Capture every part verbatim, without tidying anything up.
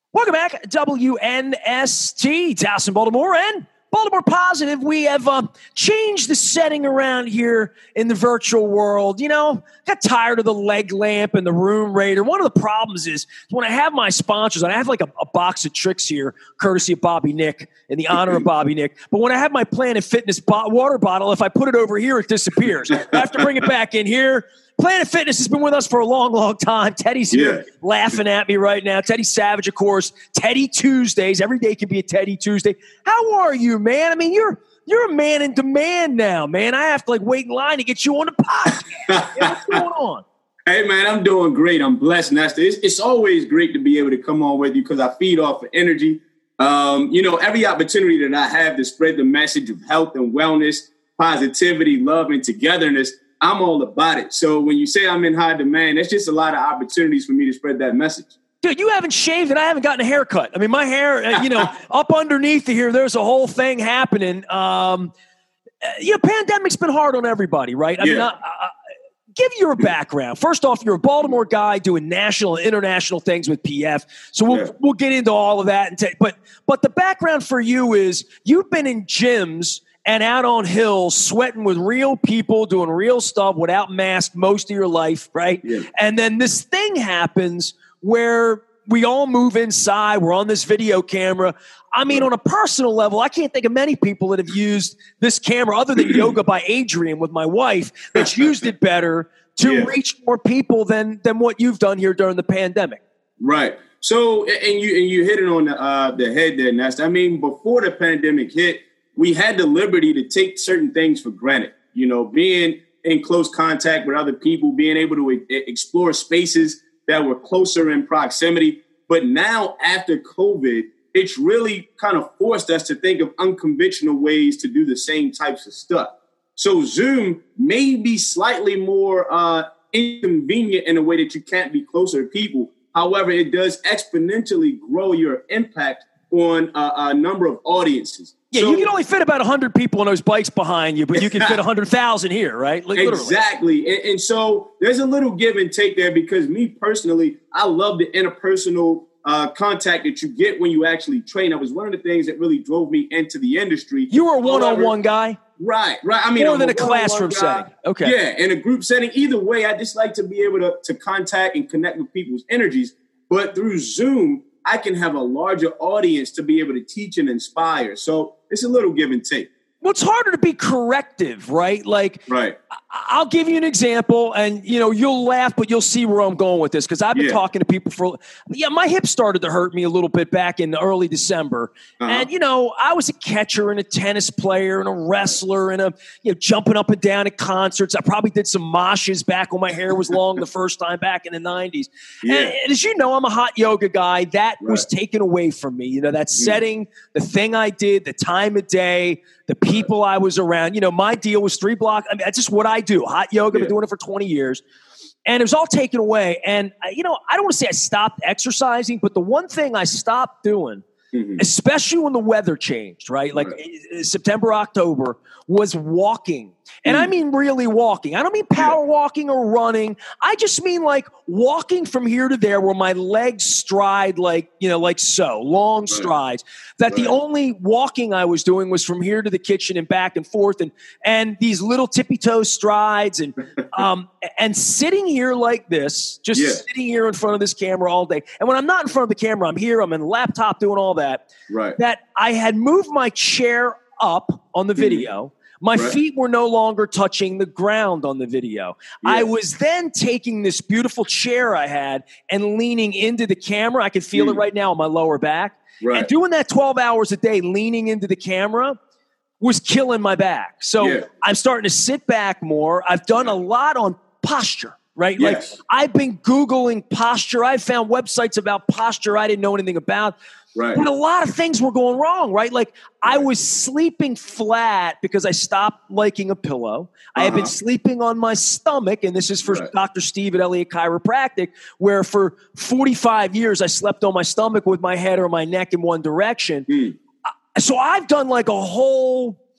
Welcome back, W N S T, Dallas and Baltimore, and Baltimore Positive. We have uh, changed the setting around here in the virtual world. You know, got tired of the leg lamp and the room raider. One of the problems is when I have my sponsors, and I have like a, a box of tricks here, courtesy of Bobby Nick, in the honor of Bobby Nick. But when I have my Planet Fitness bo- water bottle, if I put it over here, it disappears. I have to bring it back in here. Planet Fitness has been with us for a long, long time. Teddy's here yeah. laughing at me right now. Teddy Savage, of course. Teddy Tuesdays. Every day can be a Teddy Tuesday. How are you, man? I mean, you're you're a man in demand now, man. I have to like wait in line to get you on the podcast. Yeah, what's going on? Hey, man, I'm doing great. I'm blessed, Nestor. It's, it's always great to be able to come on with you because I feed off of energy. Um, you know, every opportunity that I have to spread the message of health and wellness, positivity, love, and togetherness, I'm all about it. So when you say I'm in high demand, that's just a lot of opportunities for me to spread that message. Dude, you haven't shaved and I haven't gotten a haircut. I mean, my hair, uh, you know, up underneath here, there's a whole thing happening. Um, uh, you know, pandemic's been hard on everybody, right? I yeah. mean, I, I, give your background. First off, you're a Baltimore guy doing national and international things with P F. So we'll yeah. we'll get into all of that. And t- but but the background for you is you've been in gyms and out on hills, sweating with real people, doing real stuff without masks most of your life, right? Yeah. And then this thing happens where we all move inside. We're on this video camera. I mean, on a personal level, I can't think of many people that have used this camera other than Yoga by Adrian with my wife that's used it better to yeah. reach more people than than what you've done here during the pandemic. Right. So, and you and you hit it on the, uh, the head there, Nest. I mean, before the pandemic hit, we had the liberty to take certain things for granted, you know, being in close contact with other people, being able to e- explore spaces that were closer in proximity. But now after COVID, it's really kind of forced us to think of unconventional ways to do the same types of stuff. So Zoom may be slightly more uh, inconvenient in a way that you can't be closer to people. However, it does exponentially grow your impact on a, a number of audiences. Yeah, so, you can only fit about one hundred people on those bikes behind you, but you can fit one hundred thousand here, right? Literally. Exactly. And, and so there's a little give and take there because me personally, I love the interpersonal uh, contact that you get when you actually train. That was one of the things that really drove me into the industry. You were a one-on-one guy? Right, right. I mean, more I'm than a, a classroom setting. Okay. Yeah, in a group setting. Either way, I just like to be able to, to contact and connect with people's energies. But through Zoom, I can have a larger audience to be able to teach and inspire. So it's a little give and take. Well, it's harder to be corrective, right? Like, right. I'll give you an example, and you know you'll laugh, but you'll see where I'm going with this because I've been yeah. talking to people for. Yeah, my hip started to hurt me a little bit back in early December, uh-huh. and you know I was a catcher and a tennis player and a wrestler and a you know jumping up and down at concerts. I probably did some moshes back when my hair was long the first time back in the nineties. Yeah. And, and as you know, I'm a hot yoga guy. That right. was taken away from me. You know that mm. setting, the thing I did, the time of day. The people I was around, you know, my deal was three blocks. I mean, that's just what I do. Hot yoga, I've been doing it for twenty years. And it was all taken away. And, you know, I don't want to say I stopped exercising, but the one thing I stopped doing, mm-hmm. especially when the weather changed, right? Like right. September, October, was walking. And mm. I mean really walking. I don't mean power walking or running. I just mean like walking from here to there where my legs stride like, you know, like so, long right. strides. That right. the only walking I was doing was from here to the kitchen and back and forth and and these little tippy-toe strides and um and sitting here like this, just yeah. sitting here in front of this camera all day. And when I'm not in front of the camera, I'm here, I'm in the laptop doing all that. Right. That I had moved my chair up on the video. Mm-hmm. My right. feet were no longer touching the ground on the video. Yeah. I was then taking this beautiful chair I had and leaning into the camera. I can feel mm. it right now on my lower back. Right. And doing that twelve hours a day, leaning into the camera, was killing my back. So yeah. I'm starting to sit back more. I've done a lot on posture, right? Yes. Like I've been Googling posture. I found websites about posture I didn't know anything about. Right. But a lot of things were going wrong, right? Like I was sleeping flat because I stopped liking a pillow. Uh-huh. I had been sleeping on my stomach, and this is for right. Doctor Steve at Elliott Chiropractic, where for forty-five years I slept on my stomach with my head or my neck in one direction. Mm. So I've done like a whole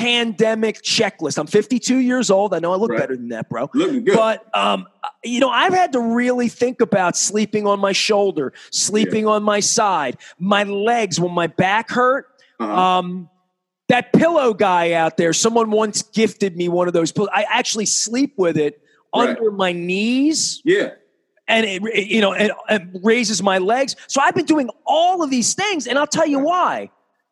pandemic checklist. I'm fifty-two years old. I know I look right. better than that, bro. Looking good. But, um, you know, I've had to really think about sleeping on my shoulder, sleeping yeah. on my side, my legs when my back hurt. Uh-huh. Um, that pillow guy out there, someone once gifted me one of those pillows. I actually sleep with it right. under my knees. Yeah. And it, it you know, it, it raises my legs. So I've been doing all of these things, and I'll tell you why.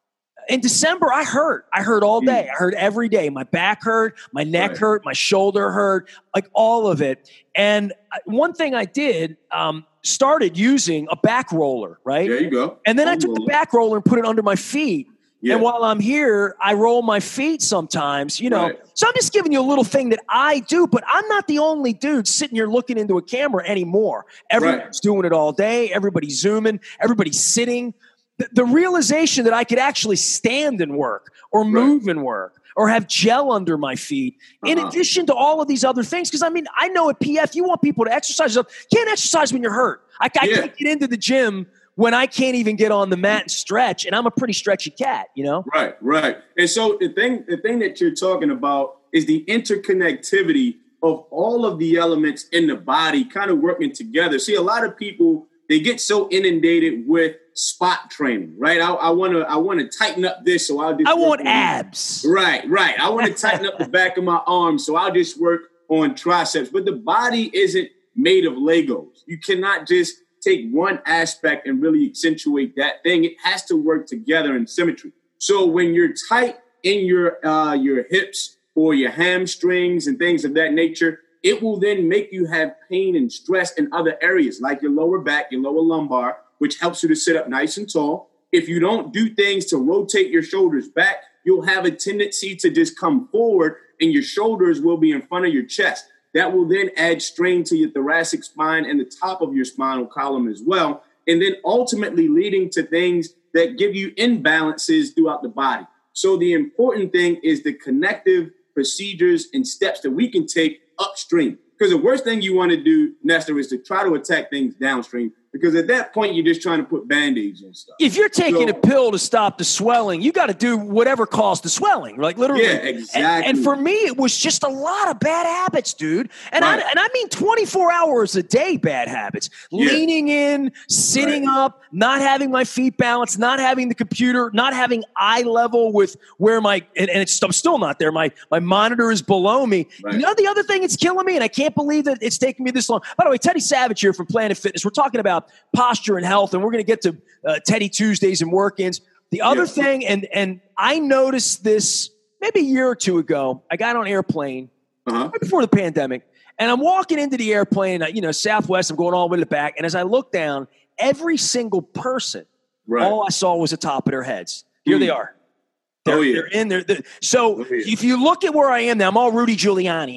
In December, I hurt. I hurt all day. I hurt every day. My back hurt, my neck right. hurt, my shoulder hurt, like all of it. And one thing I did, um, started using a back roller, right? There you go. And then Home I took roller. the back roller and put it under my feet. Yeah. And while I'm here, I roll my feet sometimes, you know. Right. So I'm just giving you a little thing that I do, but I'm not the only dude sitting here looking into a camera anymore. Everyone's right. doing it all day. Everybody's Zooming. Everybody's sitting. The, the realization that I could actually stand and work or move right. and work or have gel under my feet in uh-huh. addition to all of these other things. Because, I mean, I know at P F you want people to exercise. You can't exercise when you're hurt. I, I yeah. can't get into the gym when I can't even get on the mat and stretch, and I'm a pretty stretchy cat, you know? Right, right. And so the thing, the thing that you're talking about is the interconnectivity of all of the elements in the body kind of working together. See, a lot of people, they get so inundated with spot training, right? I, I want to, I want to tighten up this, so I'll just. I want abs. Right, right. I want to tighten up the back of my arms, so I'll just work on triceps. But the body isn't made of Legos. You cannot just take one aspect and really accentuate that thing. It has to work together in symmetry. So when you're tight in your uh, your hips or your hamstrings and things of that nature, it will then make you have pain and stress in other areas like your lower back, your lower lumbar, which helps you to sit up nice and tall. If you don't do things to rotate your shoulders back, you'll have a tendency to just come forward and your shoulders will be in front of your chest. That will then add strain to your thoracic spine and the top of your spinal column as well. And then ultimately leading to things that give you imbalances throughout the body. So the important thing is the connective procedures and steps that we can take upstream. Because the worst thing you want to do, Nestor, is to try to attack things downstream. Because at that point, you're just trying to put Band-Aids on stuff. If you're taking so, a pill to stop the swelling, you got to do whatever caused the swelling, like literally. Yeah, exactly. And, and for me, it was just a lot of bad habits, dude. And right. I and I mean twenty-four hours a day bad habits. Yeah. Leaning in, sitting right. up, not having my feet balanced, not having the computer, not having eye level with where my and, and it's I'm still not there. My my monitor is below me. Right. You know the other thing that's killing me, and I can't believe that it's taking me this long. By the way, Teddy Savage here from Planet Fitness. We're talking about posture and health, and we're going to get to uh, Teddy Tuesdays and work-ins. The other yeah. thing, and and I noticed this maybe a year or two ago. I got on an airplane uh-huh. right before the pandemic, and I'm walking into the airplane, you know, Southwest. I'm going all the way to the back, and as I look down, every single person, right. all I saw was the top of their heads. Here mm. they are. They're, oh, yeah. they're in there. So oh, yeah. if you look at where I am now, I'm all Rudy Giuliani.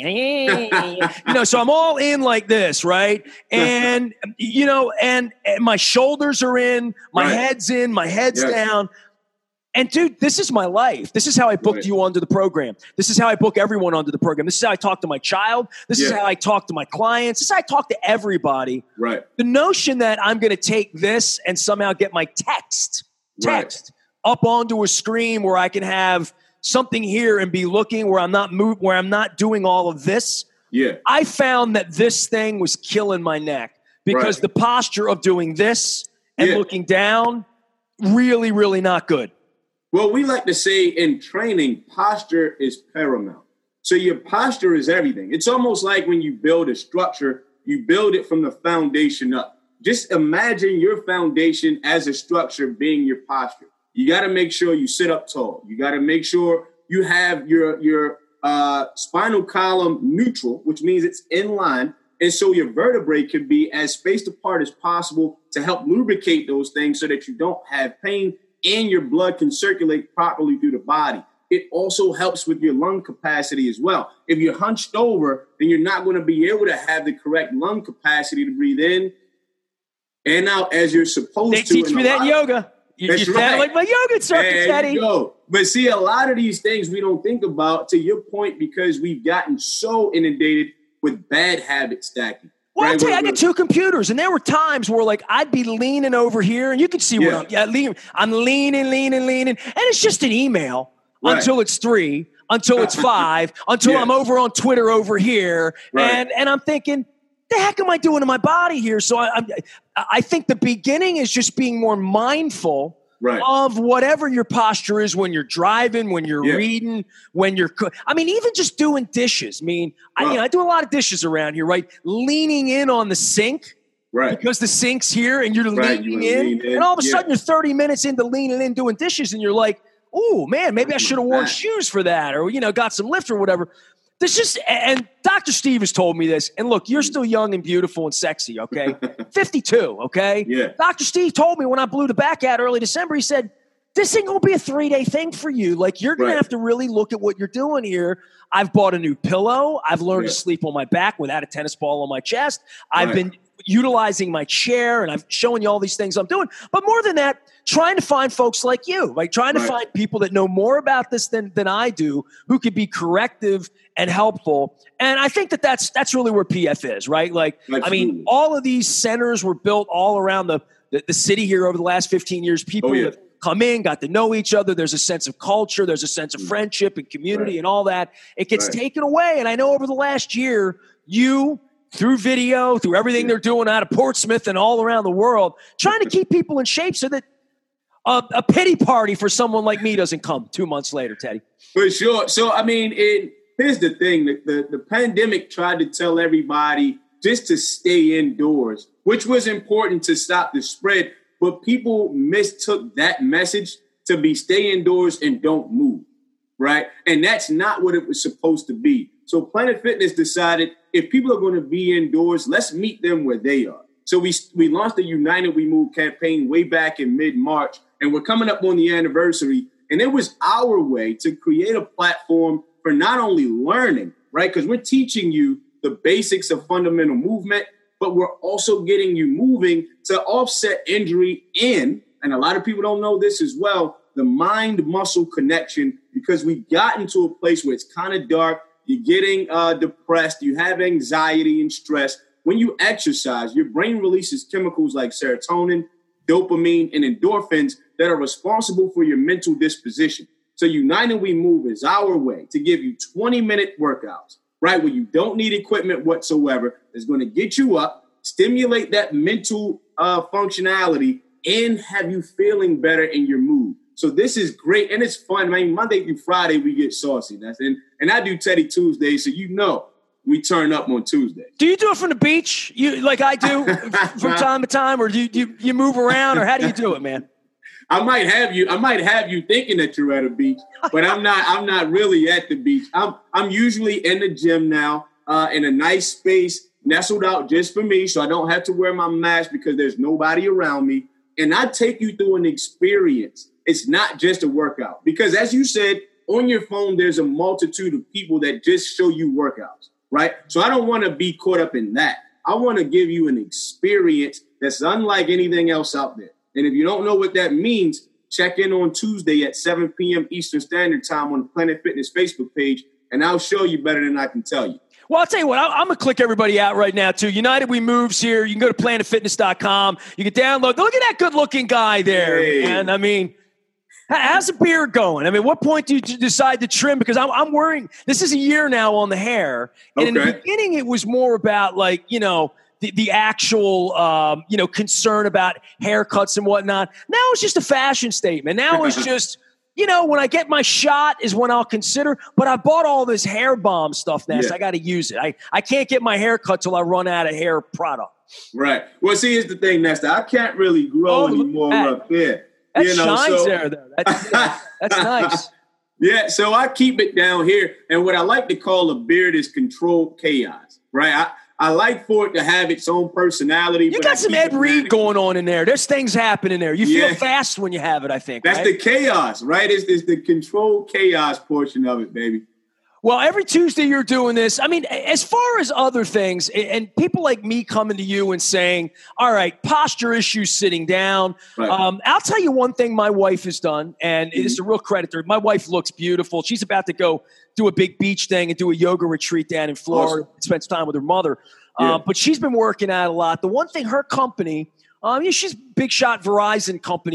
you know, so I'm all in like this, right? And, you know, and, and my shoulders are in, my right. head's in, my head's yes. down. And, dude, this is my life. This is how I booked right. you onto the program. This is how I book everyone onto the program. This is how I talk to my child. This yeah. is how I talk to my clients. This is how I talk to everybody. Right. The notion that I'm going to take this and somehow get my text, text, right. up onto a screen where I can have something here and be looking where I'm not move, where I'm not doing all of this. Yeah. I found that this thing was killing my neck because right. the posture of doing this and yeah. looking down, really, really not good. Well, we like to say in training, posture is paramount. So your posture is everything. It's almost like when you build a structure, you build it from the foundation up. Just imagine your foundation as a structure being your posture. You got to make sure you sit up tall. You got to make sure you have your, your uh, spinal column neutral, which means it's in line. And so your vertebrae can be as spaced apart as possible to help lubricate those things so that you don't have pain and your blood can circulate properly through the body. It also helps with your lung capacity as well. If you're hunched over, then you're not going to be able to have the correct lung capacity to breathe in and out as you're supposed they to. They teach me that in yoga. You, you right. sound like my yoga instructor, there Teddy. You go. But see, a lot of these things we don't think about, to your point, because we've gotten so inundated with bad habit stacking. Well, right? I'll tell you, I got two computers, and there were times where, like, I'd be leaning over here, and you can see yeah. where I'm, yeah, lean, I'm leaning, leaning, leaning, and it's just an email right. until it's three. until it's five, until yeah. I'm over on Twitter over here. Right. And, and I'm thinking, the heck am I doing to my body here? So I, I, I think the beginning is just being more mindful right. of whatever your posture is when you're driving, when you're yeah. reading, when you're co- I mean, even just doing dishes. I mean, oh. I, you know, I do a lot of dishes around here, right? Leaning in on the sink. Right. Because the sink's here and you're right. leaning you in, lean in. And all of a yeah. sudden you're thirty minutes into leaning in doing dishes and you're like, oh, man, maybe I should have worn shoes for that or, you know, got some lift or whatever. This just – and Doctor Steve has told me this. And, look, you're still young and beautiful and sexy, okay? fifty-two, okay? Yeah. Doctor Steve told me when I blew the back out early December, he said, this ain't going to be a three-day thing for you. Like, you're going right. to have to really look at what you're doing here. I've bought a new pillow. I've learned yeah. to sleep on my back without a tennis ball on my chest. I've right. been – utilizing my chair, and I'm showing you all these things I'm doing. But more than that, trying to find folks like you, like trying to right. find people that know more about this than, than I do, who could be corrective and helpful. And I think that that's, that's really where P F is, right? Like, Absolutely. I mean, all of these centers were built all around the, the, the city here over the last fifteen years. People oh, yeah. have come in, got to know each other. There's a sense of culture. There's a sense of friendship and community right. and all that. It gets right. taken away. And I know over the last year, you – through video, through everything they're doing out of Portsmouth and all around the world, trying to keep people in shape so that a, a pity party for someone like me doesn't come two months later, Teddy. For sure. So, I mean, it, here's the thing. The, the, the pandemic tried to tell everybody just to stay indoors, which was important to stop the spread. But people mistook that message to be stay indoors and don't move, right? And that's not what it was supposed to be. So Planet Fitness decided if people are going to be indoors, let's meet them where they are. So we we launched the United We Move campaign way back in mid-March, and we're coming up on the anniversary. And it was our way to create a platform for not only learning, right? Because we're teaching you the basics of fundamental movement, but we're also getting you moving to offset injury in, and a lot of people don't know this as well, the mind-muscle connection, because we've gotten to a place where it's kind of dark. You're getting uh, depressed. You have anxiety and stress. When you exercise, your brain releases chemicals like serotonin, dopamine, and endorphins that are responsible for your mental disposition. So United We Move is our way to give you twenty-minute workouts, right, where you don't need equipment whatsoever. That's going to get you up, stimulate that mental uh, functionality, and have you feeling better in your mood. So this is great, and it's fun. I mean, Monday through Friday, we get saucy. That's and, and I do Teddy Tuesdays, so you know we turn up on Tuesday. Do you do it from the beach, you like I do, from time to time, or do you, do you you move around, or how do you do it, man? I might have you. I might have you thinking that you're at a beach, but I'm not. I'm not really at the beach. I'm I'm usually in the gym now, uh, in a nice space, nestled out just for me, so I don't have to wear my mask because there's nobody around me. And I take you through an experience. It's not just a workout. Because as you said, on your phone, there's a multitude of people that just show you workouts, right? So I don't want to be caught up in that. I want to give you an experience that's unlike anything else out there. And if you don't know what that means, check in on Tuesday at seven p.m. Eastern Standard Time on the Planet Fitness Facebook page, and I'll show you better than I can tell you. Well, I'll tell you what, I'm going to click everybody out right now, too. United We Moves here. You can go to planet fitness dot com. You can download. Look at that good-looking guy there, hey. man. I mean, how's the beard going? I mean, what point do you decide to trim? Because I'm, I'm worrying. This is a year now on the hair. And okay. in the beginning, it was more about, like, you know, the, the actual, um, you know, concern about haircuts and whatnot. Now it's just a fashion statement. Now it's just... You know, when I get my shot is when I'll consider, but I bought all this hair bomb stuff, Ness. Yeah. I got to use it. I, I can't get my hair cut till I run out of hair product. Right. Well, see, here's the thing, Nesta. I can't really grow oh, anymore up here. That you know, shines so. there, though. That's, yeah, that's nice. Yeah, so I keep it down here. And what I like to call a beard is controlled chaos, right? I, I like for it to have its own personality. You but got I some Ed Reed going on in there. There's things happening there. You feel yeah. fast when you have it, I think. That's right? the chaos, right? It's, it's the controlled chaos portion of it, baby. Well, every Tuesday you're doing this. I mean, as far as other things, and people like me coming to you and saying, all right, posture issues sitting down. Right. Um, I'll tell you one thing my wife has done, and mm-hmm. it's a real credit to her. My wife looks beautiful. She's about to go do a big beach thing and do a yoga retreat down in Florida, awesome. Spend time with her mother. Yeah. Uh, but she's been working out a lot. The one thing her company, um, yeah, she's big shot Verizon company.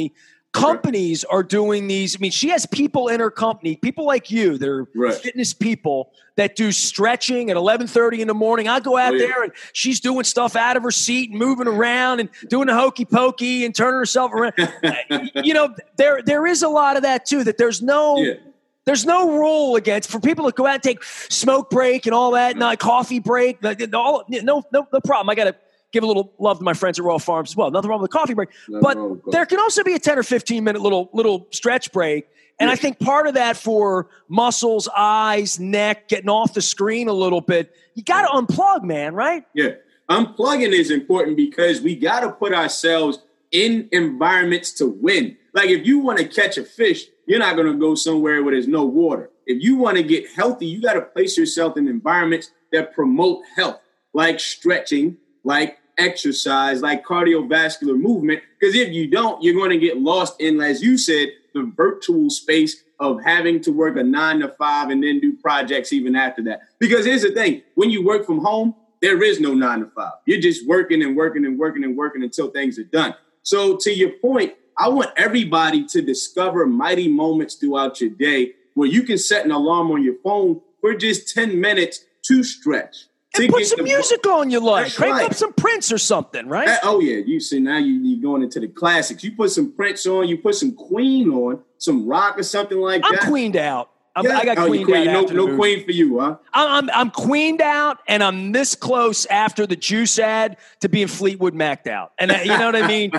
companies are doing these. I mean, she has people in her company, people like you, that are right. fitness people that do stretching at eleven thirty in the morning. I go out oh, yeah. there and she's doing stuff out of her seat and moving around and doing the hokey pokey and turning herself around. You know, there there is a lot of that too, that there's no yeah. there's no rule against for people to go out and take smoke break and all that, not coffee break. All, no, no, no problem. I got to give a little love to my friends at Royal Farms as well. Nothing wrong with the coffee break. Nothing but there can also be a ten or fifteen minute little little stretch break. And yeah. I think part of that for muscles, eyes, neck, getting off the screen a little bit, you got to unplug, man, right? Yeah. Unplugging is important because we got to put ourselves in environments to win. Like if you want to catch a fish, you're not going to go somewhere where there's no water. If you want to get healthy, you got to place yourself in environments that promote health, like stretching, like exercise, like cardiovascular movement, because if you don't, you're going to get lost in, as you said, the virtual space of having to work a nine to five and then do projects even after that. Because here's the thing, when you work from home, there is no nine to five. You're just working and working and working and working until things are done. So to your point, I want everybody to discover mighty moments throughout your day where you can set an alarm on your phone for just ten minutes to stretch. And put some music on you like. Crank right. up some Prince or something, right? That, oh, yeah. You see, now you, you're going into the classics. You put some Prince on, you put some Queen on, some rock or something like I'm that. I'm queened out. I'm, yeah. I got oh, queened queen. out. No, no Queen for you, huh? I'm, I'm I'm queened out, and I'm this close after the Juice ad to being Fleetwood Mac'd out. And uh, you know what I mean?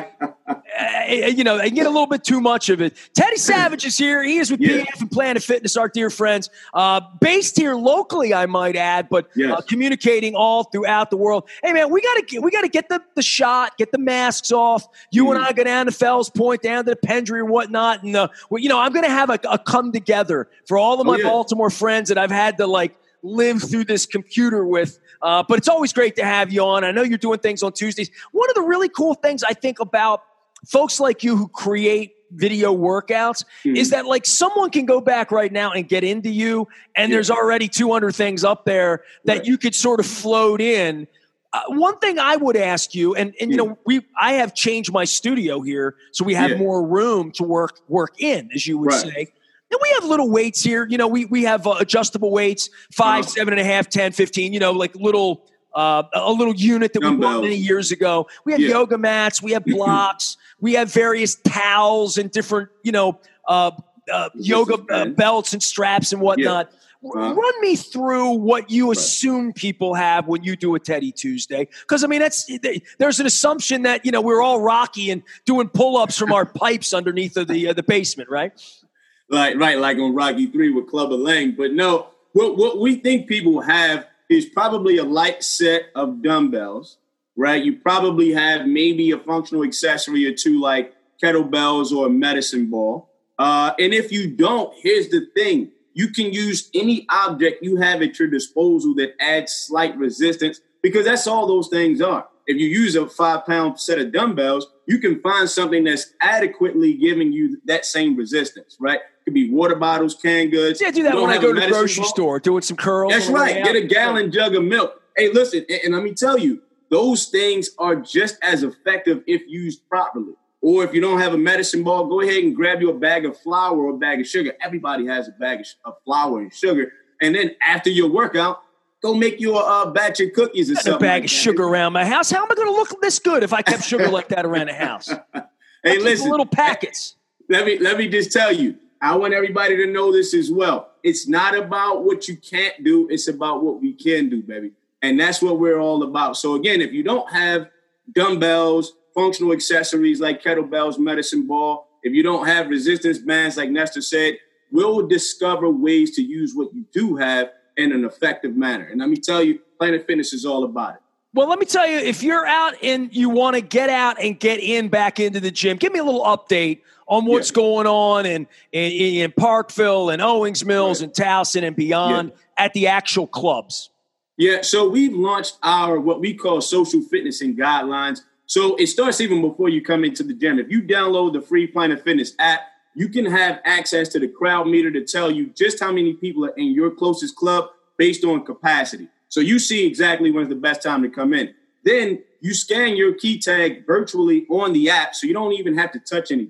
uh, you know, I get a little bit too much of it. Teddy Savage is here. He is with yeah. P F and Planet Fitness, our dear friends. Uh, based here locally, I might add, but yes. uh, communicating all throughout the world. Hey, man, we got to we got to get the, the shot, get the masks off. You mm. and I go down to Fells Point, down to the Pendry or whatnot. And, uh, well, you know, I'm going to have a, a come together for all of my oh, yeah. Baltimore friends that I've had to, like, live through this computer with. Uh, but it's always great to have you on. I know you're doing things on Tuesdays. One of the really cool things I think about folks like you who create video workouts mm-hmm. is that, like, someone can go back right now and get into you, and yeah. there's already two hundred things up there that right. you could sort of float in. Uh, one thing I would ask you, and, and you yeah. know, we I have changed my studio here, so we have yeah. more room to work work in, as you would right. say. And we have little weights here. You know, we we have uh, adjustable weights, five, uh-huh. seven and a half, ten, fifteen, you know, like little uh, a little unit that Dumbbells. we bought many years ago. We have yeah. yoga mats. We have blocks. We have various towels and different, you know, uh, uh, yoga uh, belts and straps and whatnot. Yeah. Uh-huh. Run me through what you right. assume people have when you do a Teddy Tuesday. Because, I mean, that's there's an assumption that, you know, we're all Rocky and doing pull-ups from our pipes underneath of the uh, the basement, right? Like, right, like on Rocky three with Clubber Lang. But no, what, what we think people have is probably a light set of dumbbells, right? You probably have maybe a functional accessory or two like kettlebells or a medicine ball. Uh, and if you don't, here's the thing. You can use any object you have at your disposal that adds slight resistance, because that's all those things are. If you use a five-pound set of dumbbells, you can find something that's adequately giving you that same resistance, right? It could be water bottles, canned goods. Yeah, do that when I go to the grocery store, doing some curls. That's right. Get a gallon jug of milk. Hey, listen, and, and let me tell you, those things are just as effective if used properly. Or if you don't have a medicine ball, go ahead and grab you a bag of flour or a bag of sugar. Everybody has a bag of, of flour and sugar. And then after your workout, go make you a, a batch of cookies or something. A bag like of sugar around my house. How am I going to look this good if I kept sugar like that around the house? Hey, listen, little packets. Let me let me just tell you. I want everybody to know this as well. It's not about what you can't do. It's about what we can do, baby. And that's what we're all about. So again, if you don't have dumbbells, functional accessories like kettlebells, medicine ball, if you don't have resistance bands like Nestor said, we'll discover ways to use what you do have in an effective manner. And let me tell you, Planet Fitness is all about it. Well, let me tell you, if you're out and you want to get out and get in back into the gym, give me a little update on what's yeah. going on in, in, in Parkville and Owings Mills right. and Towson and beyond yeah. at the actual clubs. Yeah, so we've launched our what we call social fitness and guidelines. So it starts even before you come into the gym. If you download the free Planet Fitness app, you can have access to the crowd meter to tell you just how many people are in your closest club based on capacity. So you see exactly when's the best time to come in. Then you scan your key tag virtually on the app, so you don't even have to touch anything.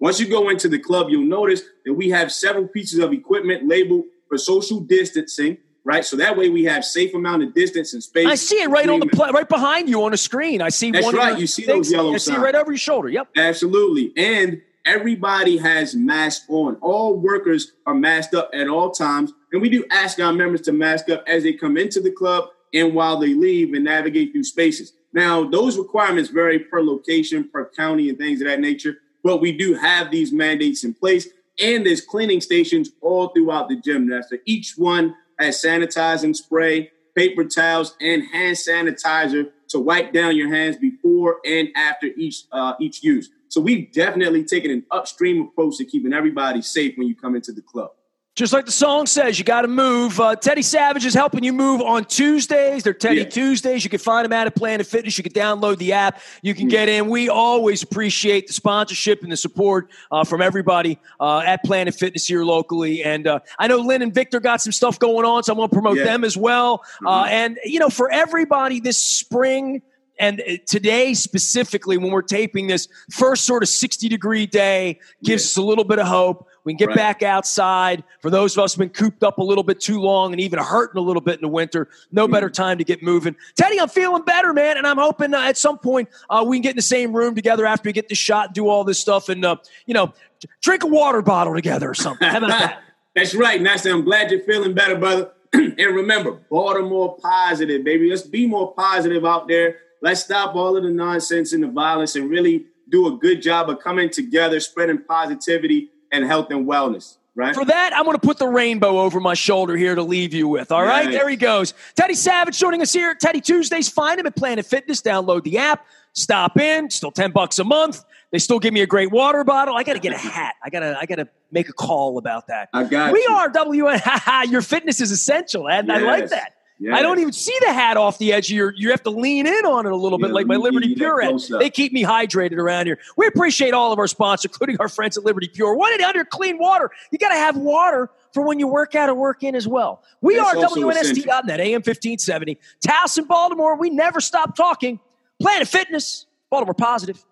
Once you go into the club, you'll notice that we have several pieces of equipment labeled for social distancing, right? So that way we have safe amount of distance and space. I see it right on the pla- right behind you on the screen. I see That's one. right. Of you see things. those yellow I signs. see it right over your shoulder. Yep. Absolutely. And everybody has masks on. All workers are masked up at all times. And we do ask our members to mask up as they come into the club and while they leave and navigate through spaces. Now, those requirements vary per location, per county, and things of that nature. But we do have these mandates in place. And there's cleaning stations all throughout the gym. Now, so each one has sanitizing spray, paper towels, and hand sanitizer to wipe down your hands before and after each uh, each use. So we've definitely taken an upstream approach to keeping everybody safe when you come into the club. Just like the song says, you got to move. Uh, Teddy Savage is helping you move on Tuesdays. They're Teddy yeah. Tuesdays. You can find them out at Planet Fitness. You can download the app. You can mm-hmm. get in. We always appreciate the sponsorship and the support uh, from everybody uh, at Planet Fitness here locally. And uh, I know Lynn and Victor got some stuff going on, so I'm going to promote yeah. them as well. Mm-hmm. Uh, and, you know, for everybody this spring, and today specifically, when we're taping this, first sort of sixty-degree day gives yeah. us a little bit of hope. We can get right. back outside. For those of us who've been cooped up a little bit too long and even hurting a little bit in the winter, no mm-hmm. better time to get moving. Teddy, I'm feeling better, man, and I'm hoping uh, at some point uh, we can get in the same room together after we get this shot and do all this stuff and, uh, you know, drink a water bottle together or something. How about that? That's right, Nasty. I'm glad you're feeling better, brother. And remember, Baltimore positive, baby. Let's be more positive out there. Let's stop all of the nonsense and the violence and really do a good job of coming together, spreading positivity and health and wellness, right? For that, I'm going to put the rainbow over my shoulder here to leave you with, all right? Nice. There he goes. Teddy Savage joining us here at Teddy Tuesdays. Find him at Planet Fitness. Download the app. Stop in. Still ten bucks a month. They still give me a great water bottle. I got to get a hat. I got to I got to make a call about that. I got we you. We are W N. Your fitness is essential, and yes. I like that. Yes. I don't even see the hat off the edge of your. You have to lean in on it a little bit, yeah, like my Liberty Pure hat. They keep me hydrated around here. We appreciate all of our sponsors, including our friends at Liberty Pure. one eight hundred clean water. You got to have water for when you work out or work in as well. We That's are W N S T dot net, A M fifteen seventy. Towson, Baltimore. We never stop talking. Planet Fitness, Baltimore Positive.